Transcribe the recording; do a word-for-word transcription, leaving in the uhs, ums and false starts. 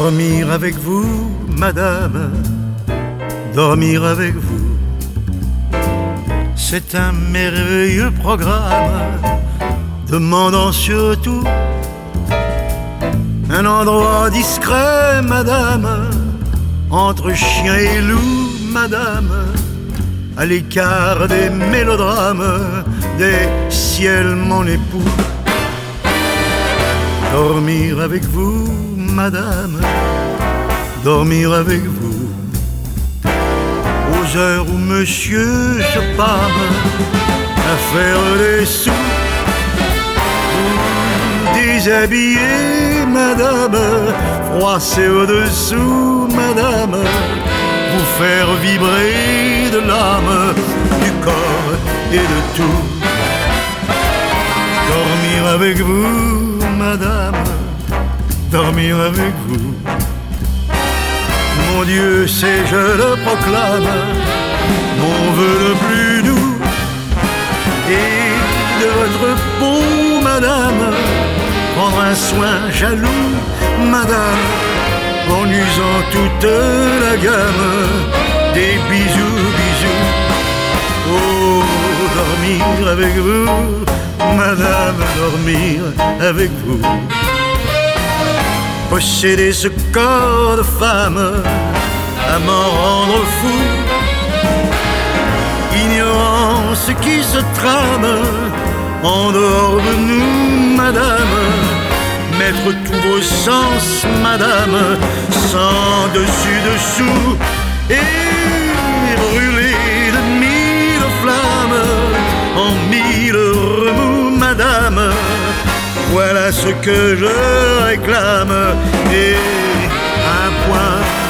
Dormir avec vous, madame, dormir avec vous, c'est un merveilleux programme, demandant surtout un endroit discret, madame, entre chien et loup, madame, à l'écart des mélodrames, des ciels mon époux. Dormir avec vous, madame, dormir avec vous, aux heures où monsieur se pâme à faire des sous, vous déshabiller, madame, froisser au-dessous, madame, vous faire vibrer de l'âme, du corps et de tout. Dormir avec vous, madame, dormir avec vous. Mon Dieu, c'est, je le proclame, mon vœu le plus doux. Et de votre peau, madame, prendre un soin jaloux, madame, en usant toute la gamme des bisous, bisous. Oh, dormir avec vous, madame, dormir avec vous. Posséder ce corps de femme à m'en rendre fou, ignorant ce qui se trame en dehors de nous, madame, mettre tous vos sens, madame, sans dessus-dessous, et brûler de mille flammes en mille remous, madame. Voilà ce que je réclame, et un point